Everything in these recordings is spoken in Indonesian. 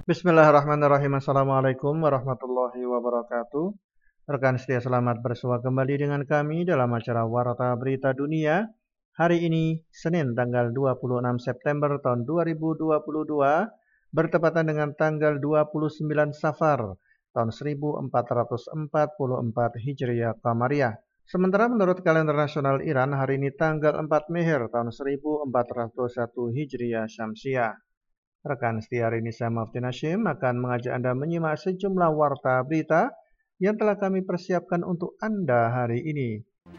Bismillahirrahmanirrahim. Assalamualaikum warahmatullahi wabarakatuh. Rekan setia, selamat bersua kembali dengan kami dalam acara Warta Berita Dunia. Hari ini, Senin tanggal 26 September tahun 2022, bertepatan dengan tanggal 29 Safar tahun 1444 Hijriah Qamariyah. Sementara menurut kalender nasional Iran, hari ini tanggal 4 Meher tahun 1401 Hijriah Syamsiah. Rekan setia, hari ini saya Mufti Hashim akan mengajak Anda menyimak sejumlah warta berita yang telah kami persiapkan untuk Anda hari ini.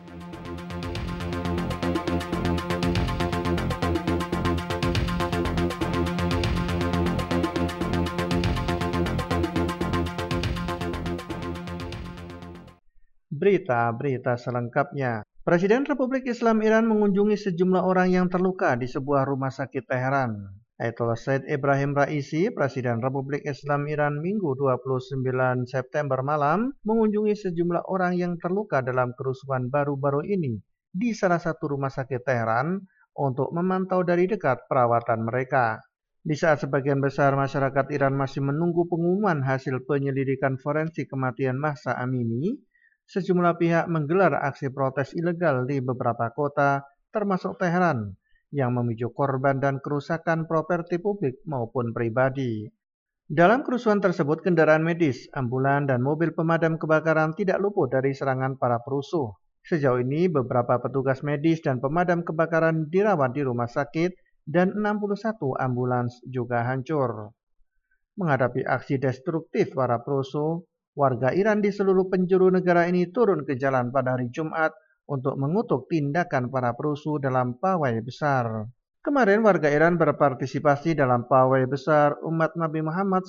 Berita-berita selengkapnya. Presiden Republik Islam Iran mengunjungi sejumlah orang yang terluka di sebuah rumah sakit Teheran. Ayatollah Said Ibrahim Raisi, Presiden Republik Islam Iran, Minggu 29 September malam mengunjungi sejumlah orang yang terluka dalam kerusuhan baru-baru ini di salah satu rumah sakit Teheran untuk memantau dari dekat perawatan mereka. Di saat sebagian besar masyarakat Iran masih menunggu pengumuman hasil penyelidikan forensik kematian Mahsa Amini, sejumlah pihak menggelar aksi protes ilegal di beberapa kota, termasuk Teheran, yang memicu korban dan kerusakan properti publik maupun pribadi. Dalam kerusuhan tersebut, kendaraan medis, ambulan, dan mobil pemadam kebakaran tidak luput dari serangan para perusuh. Sejauh ini, beberapa petugas medis dan pemadam kebakaran dirawat di rumah sakit dan 61 ambulans juga hancur. Menghadapi aksi destruktif para perusuh, warga Iran di seluruh penjuru negara ini turun ke jalan pada hari Jumat untuk mengutuk tindakan para perusuh dalam pawai besar. Kemarin warga Iran berpartisipasi dalam pawai besar umat Nabi Muhammad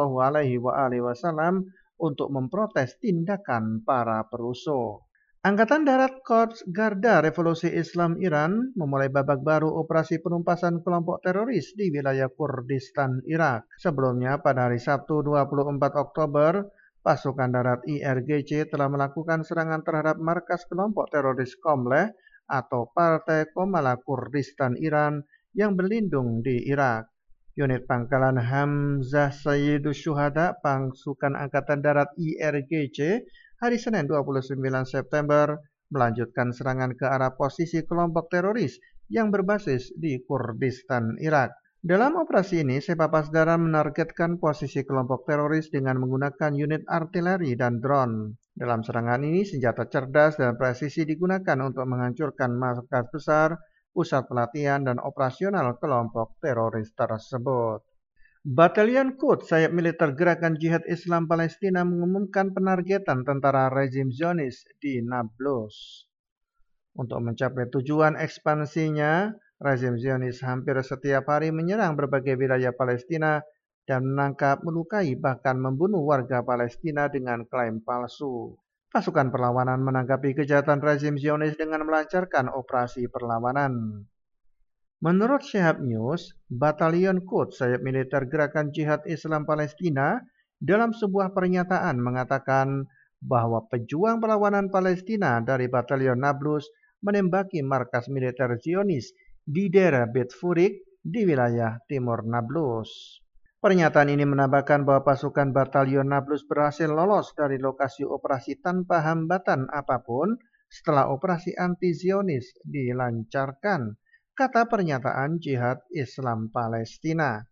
SAW untuk memprotes tindakan para perusuh. Angkatan Darat Korps Garda Revolusi Islam Iran memulai babak baru operasi penumpasan kelompok teroris di wilayah Kurdistan, Irak. Sebelumnya pada hari Sabtu 24 Oktober, pasukan darat IRGC telah melakukan serangan terhadap markas kelompok teroris Komleh atau Partai Komala Kurdistan Iran yang berlindung di Irak. Unit Pangkalan Hamzah Sayyidus Syuhada pasukan Angkatan Darat IRGC hari Senin 29 September melanjutkan serangan ke arah posisi kelompok teroris yang berbasis di Kurdistan, Irak. Dalam operasi ini, Sepapasdara menargetkan posisi kelompok teroris dengan menggunakan unit artileri dan drone. Dalam serangan ini, senjata cerdas dan presisi digunakan untuk menghancurkan markas besar, pusat pelatihan, dan operasional kelompok teroris tersebut. Batalion Quds Sayap Militer Gerakan Jihad Islam Palestina mengumumkan penargetan tentara rezim Zionis di Nablus. Untuk mencapai tujuan ekspansinya, rezim Zionis hampir setiap hari menyerang berbagai wilayah Palestina dan menangkap, melukai, bahkan membunuh warga Palestina dengan klaim palsu. Pasukan perlawanan menanggapi kejahatan rezim Zionis dengan melancarkan operasi perlawanan. Menurut Shihab News, Batalion Quds Sayap Militer Gerakan Jihad Islam Palestina dalam sebuah pernyataan mengatakan bahwa pejuang perlawanan Palestina dari Batalion Nablus menembaki markas militer Zionis di daerah Bet Furik di wilayah timur Nablus. Pernyataan ini menambahkan bahwa pasukan Batalion Nablus berhasil lolos dari lokasi operasi tanpa hambatan apapun setelah operasi anti-Zionis dilancarkan, kata pernyataan Jihad Islam Palestina.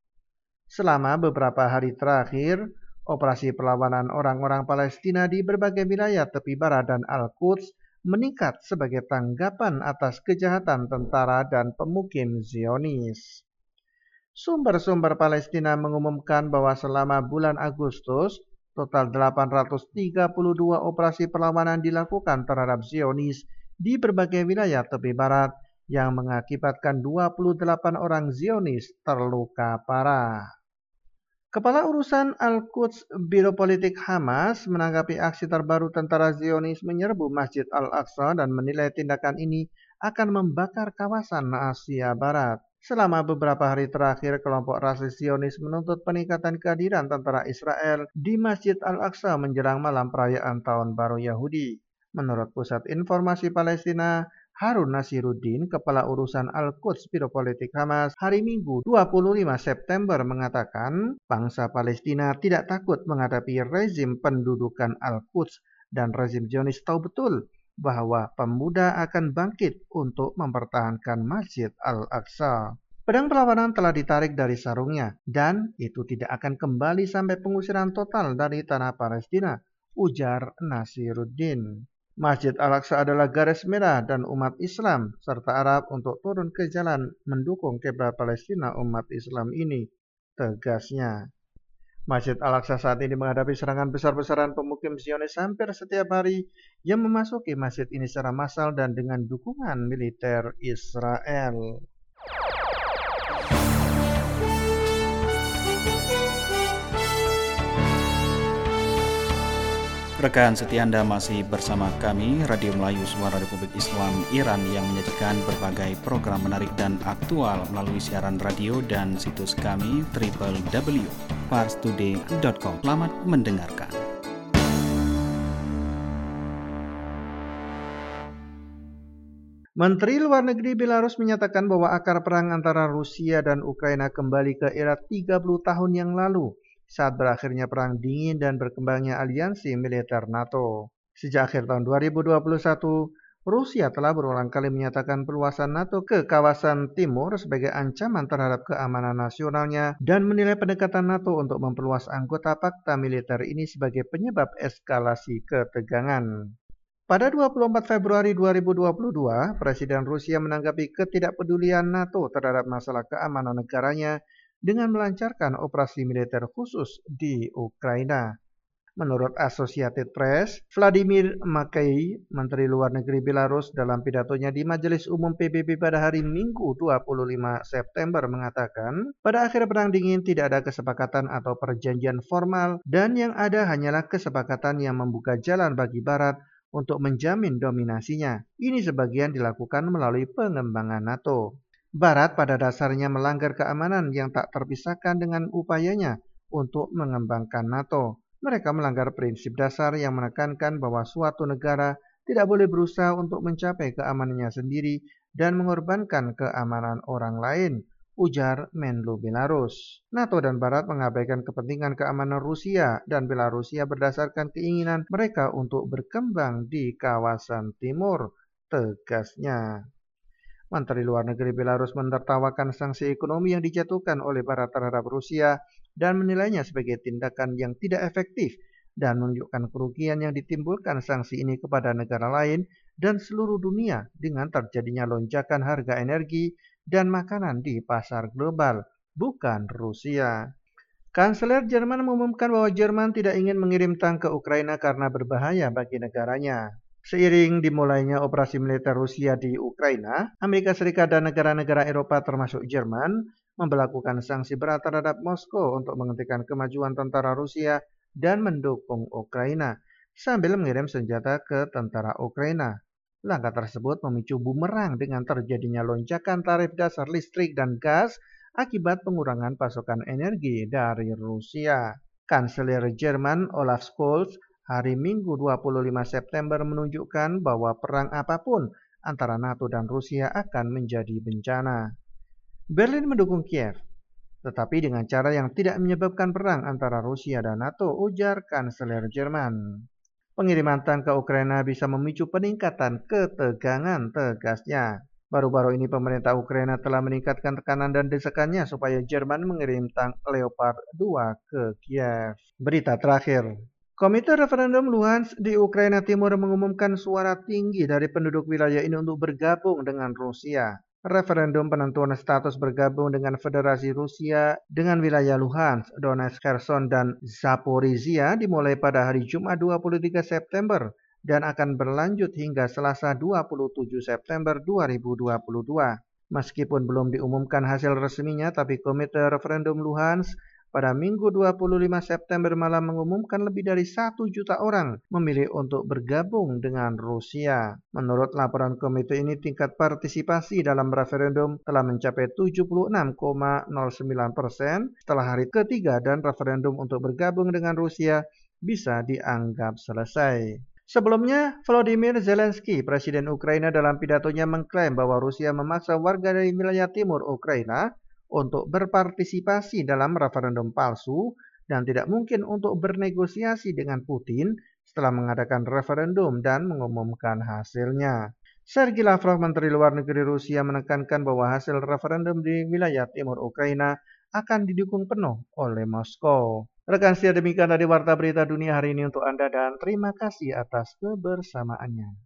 Selama beberapa hari terakhir, operasi perlawanan orang-orang Palestina di berbagai wilayah tepi barat dan Al-Quds meningkat sebagai tanggapan atas kejahatan tentara dan pemukim Zionis. Sumber-sumber Palestina mengumumkan bahwa selama bulan Agustus, total 832 operasi perlawanan dilakukan terhadap Zionis di berbagai wilayah tepi barat, yang mengakibatkan 28 orang Zionis terluka parah. Kepala Urusan Al-Quds Biro Politik Hamas menanggapi aksi terbaru tentara Zionis menyerbu Masjid Al-Aqsa dan menilai tindakan ini akan membakar kawasan Asia Barat. Selama beberapa hari terakhir, kelompok rasis Zionis menuntut peningkatan kehadiran tentara Israel di Masjid Al-Aqsa menjelang malam perayaan Tahun Baru Yahudi. Menurut Pusat Informasi Palestina, Harun Nasiruddin, Kepala Urusan Al-Quds Biro Politik Hamas, hari Minggu 25 September mengatakan bangsa Palestina tidak takut menghadapi rezim pendudukan Al-Quds dan rezim Zionis tahu betul bahwa pemuda akan bangkit untuk mempertahankan Masjid Al-Aqsa. Pedang perlawanan telah ditarik dari sarungnya, dan itu tidak akan kembali sampai pengusiran total dari tanah Palestina, ujar Nasiruddin. Masjid Al-Aqsa adalah garis merah dan umat Islam serta Arab untuk turun ke jalan mendukung kiblat Palestina umat Islam ini, tegasnya. Masjid Al-Aqsa saat ini menghadapi serangan besar-besaran pemukim Zionis hampir setiap hari yang memasuki masjid ini secara massal dan dengan dukungan militer Israel. Rekan setia Anda masih bersama kami, Radio Melayu Suara Republik Islam Iran yang menyajikan berbagai program menarik dan aktual melalui siaran radio dan situs kami www.parstoday.com. Selamat mendengarkan. Menteri Luar Negeri Belarus menyatakan bahwa akar perang antara Rusia dan Ukraina kembali ke era 30 tahun yang lalu saat berakhirnya Perang Dingin dan berkembangnya aliansi militer NATO. Sejak akhir tahun 2021, Rusia telah berulang kali menyatakan perluasan NATO ke kawasan timur sebagai ancaman terhadap keamanan nasionalnya dan menilai pendekatan NATO untuk memperluas anggota fakta militer ini sebagai penyebab eskalasi ketegangan. Pada 24 Februari 2022, Presiden Rusia menanggapi ketidakpedulian NATO terhadap masalah keamanan negaranya dengan melancarkan operasi militer khusus di Ukraina. Menurut Associated Press, Vladimir Makeï, Menteri Luar Negeri Belarus, dalam pidatonya di Majelis Umum PBB pada hari Minggu 25 September mengatakan, pada akhir Perang Dingin tidak ada kesepakatan atau perjanjian formal dan yang ada hanyalah kesepakatan yang membuka jalan bagi Barat untuk menjamin dominasinya. Ini sebagian dilakukan melalui pengembangan NATO. Barat pada dasarnya melanggar keamanan yang tak terpisahkan dengan upayanya untuk mengembangkan NATO. Mereka melanggar prinsip dasar yang menekankan bahwa suatu negara tidak boleh berusaha untuk mencapai keamanannya sendiri dan mengorbankan keamanan orang lain, ujar Menlu Belarus. NATO dan Barat mengabaikan kepentingan keamanan Rusia dan Belarusia berdasarkan keinginan mereka untuk berkembang di kawasan timur, tegasnya. Menteri Luar Negeri Belarus menertawakan sanksi ekonomi yang dijatuhkan oleh Barat terhadap Rusia dan menilainya sebagai tindakan yang tidak efektif dan menunjukkan kerugian yang ditimbulkan sanksi ini kepada negara lain dan seluruh dunia dengan terjadinya lonjakan harga energi dan makanan di pasar global, bukan Rusia. Kanselir Jerman mengumumkan bahwa Jerman tidak ingin mengirim tank ke Ukraina karena berbahaya bagi negaranya. Seiring dimulainya operasi militer Rusia di Ukraina, Amerika Serikat dan negara-negara Eropa termasuk Jerman memberlakukan sanksi berat terhadap Moskow untuk menghentikan kemajuan tentara Rusia dan mendukung Ukraina, sambil mengirim senjata ke tentara Ukraina. Langkah tersebut memicu bumerang dengan terjadinya lonjakan tarif dasar listrik dan gas akibat pengurangan pasokan energi dari Rusia. Kanselir Jerman Olaf Scholz hari Minggu 25 September menunjukkan bahwa perang apapun antara NATO dan Rusia akan menjadi bencana. Berlin mendukung Kiev, tetapi dengan cara yang tidak menyebabkan perang antara Rusia dan NATO, ujar Kanselir Jerman. Pengiriman tank ke Ukraina bisa memicu peningkatan ketegangan, tegasnya. Baru-baru ini pemerintah Ukraina telah meningkatkan tekanan dan desakannya supaya Jerman mengirim tank Leopard 2 ke Kiev. Berita terakhir. Komite Referendum Luhansk di Ukraina Timur mengumumkan suara tinggi dari penduduk wilayah ini untuk bergabung dengan Rusia. Referendum penentuan status bergabung dengan Federasi Rusia dengan wilayah Luhansk, Donetsk, Kherson, dan Zaporizhia dimulai pada hari Jumat 23 September dan akan berlanjut hingga Selasa 27 September 2022. Meskipun belum diumumkan hasil resminya, tapi Komite Referendum Luhansk pada Minggu 25 September malam mengumumkan lebih dari 1 juta orang memilih untuk bergabung dengan Rusia. Menurut laporan komite ini, tingkat partisipasi dalam referendum telah mencapai 76,09% setelah hari ketiga dan referendum untuk bergabung dengan Rusia bisa dianggap selesai. Sebelumnya, Volodymyr Zelensky, Presiden Ukraina dalam pidatonya mengklaim bahwa Rusia memaksa warga dari wilayah timur Ukraina untuk berpartisipasi dalam referendum palsu dan tidak mungkin untuk bernegosiasi dengan Putin setelah mengadakan referendum dan mengumumkan hasilnya. Sergei Lavrov, Menteri Luar Negeri Rusia, menekankan bahwa hasil referendum di wilayah timur Ukraina akan didukung penuh oleh Moskow. Rekan setia, demikian tadi Warta Berita Dunia hari ini untuk Anda dan terima kasih atas kebersamaannya.